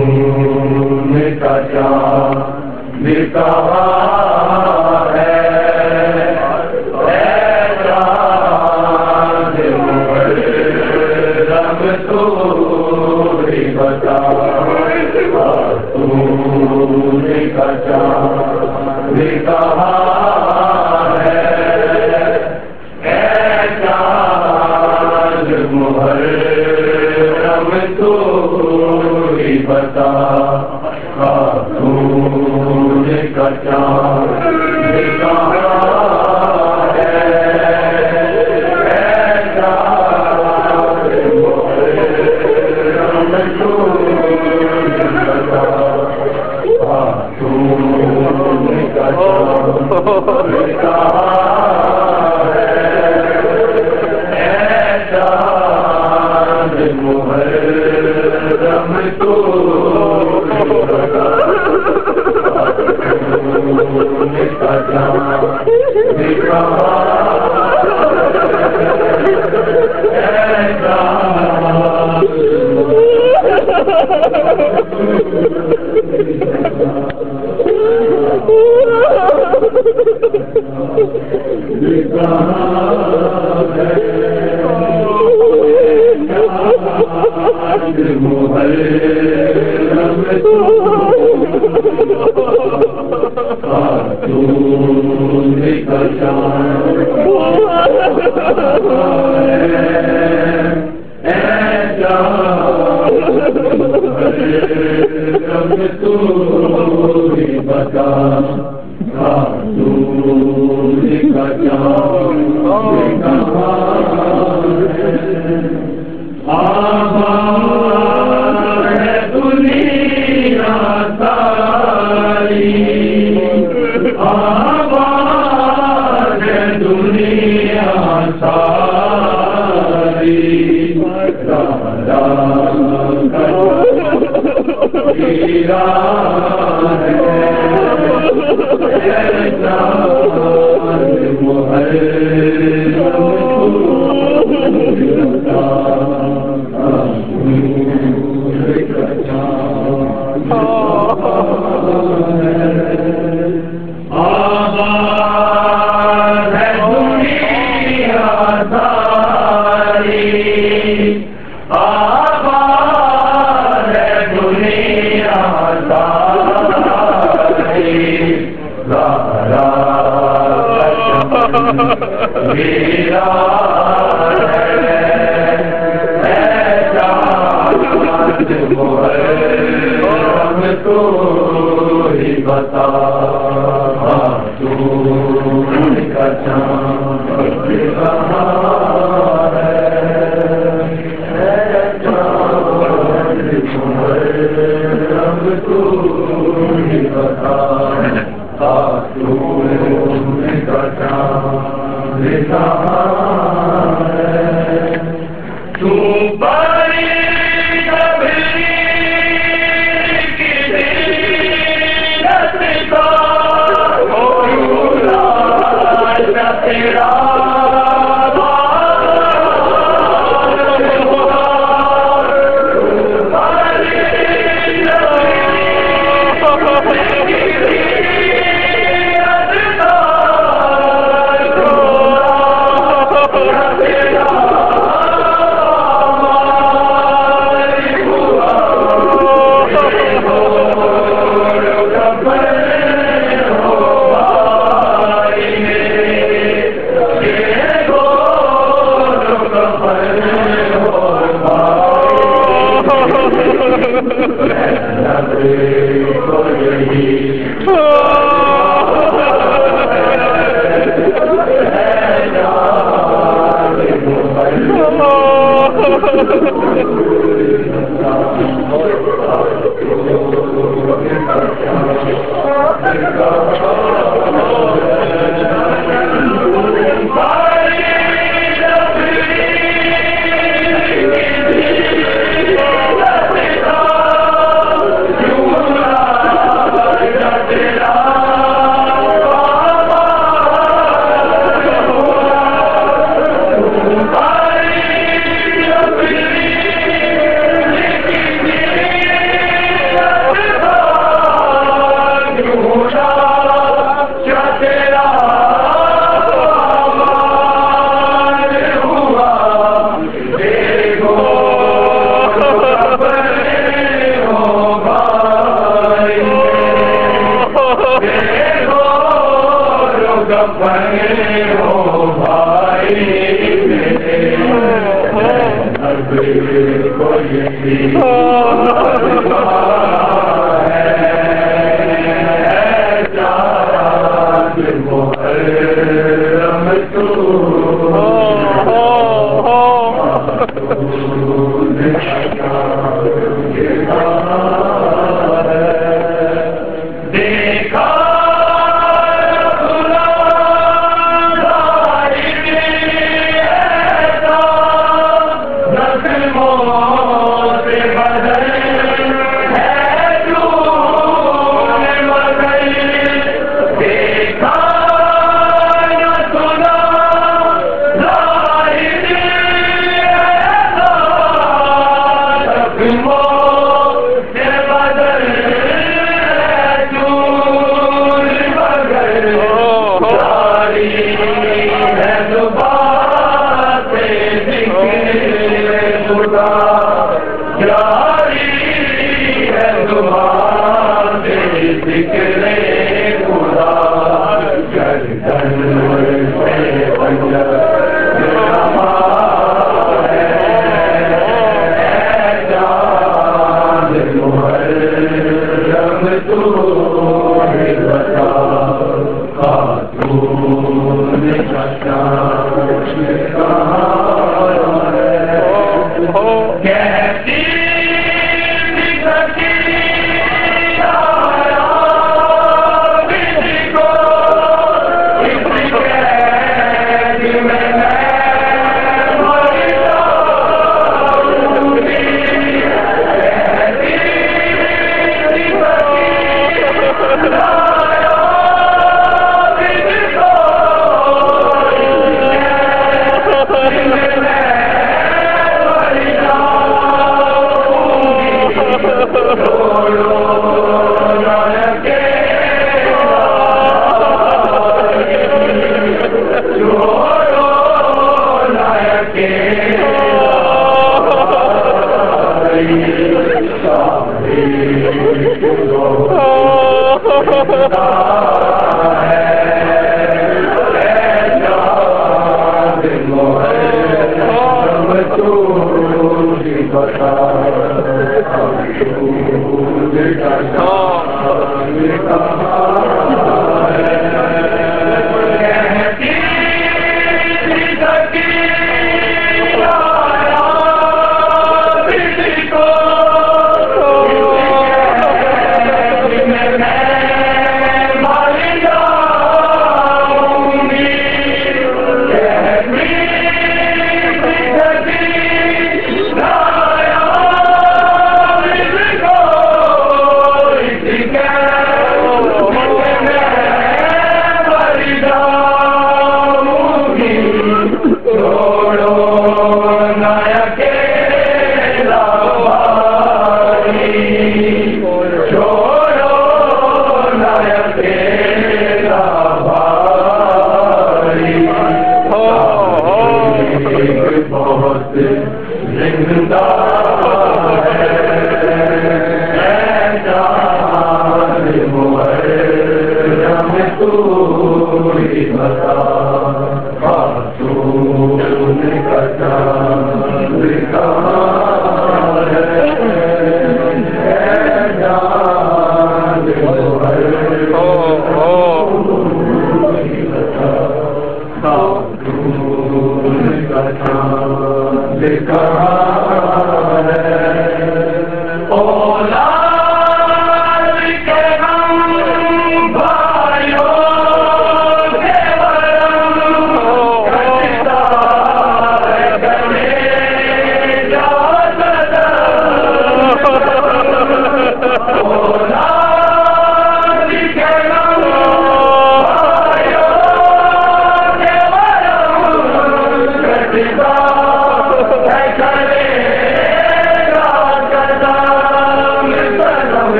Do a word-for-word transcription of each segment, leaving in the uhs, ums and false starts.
का चाँद कहा है, चाँद मुहर्रम तू ही बता, तूने का चाँद कहा है, चाँद मुहर्रम तू ही बता, तूने का चाँद कहा है, चाँद मुहर्रम तू ही बता, तूने का चाँद कहा है, चाँद मुहर्रम तू तूने का चाँद कहा मुहर्रम तूने का चाँद मुहर्रम तू ही बता, तूने का चाँद कहा है, आबाद है दुनिया सारी, आबाद है दुनिया सारी, राजा का हीरा है, चाँद मुहर्रम तू बता, तूने का चाँद आबाद है दुनिया सारी, आबाद है दुनिया सारी, ज़हरा हीरा है, चाँद मुहर्रम तू ही बता, तूने का चाँद कहा है, चाँद मुहर्रम तू ही बता, तूने का चाँद कहा है, तू बड़ी कभी तेरा you जुबान से जिक्रे खुदा गर्दन से पंजर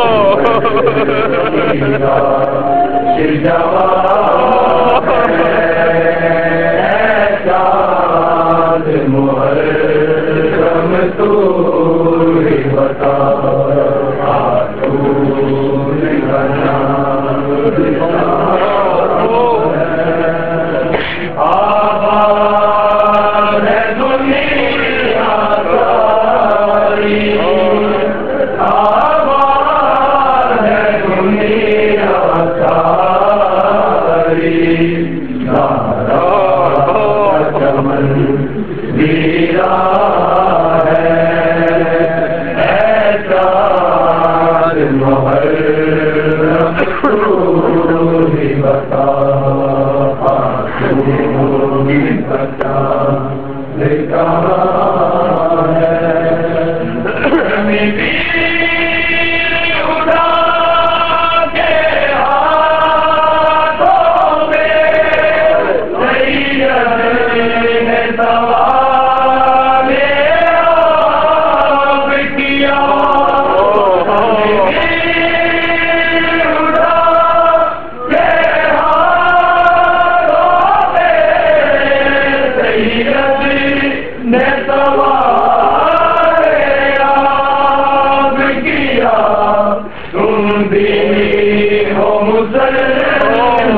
शिरजवा वीरा है ऐसा मुहर्रम तू ही बता तू ही बता कहाँ है मेरी उड़ा के हाथों में सैयद ने सवाल अब किया उड़ा के हाथों में सैयद ने सवाल अब किया तुम भी हो मुसलमान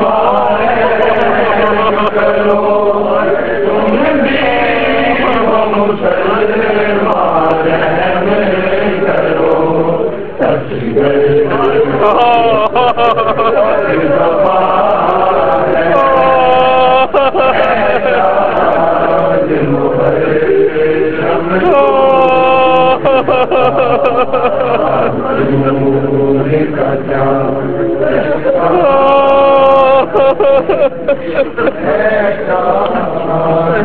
करो तुम भी हो मुसलमान करो तस्वीर का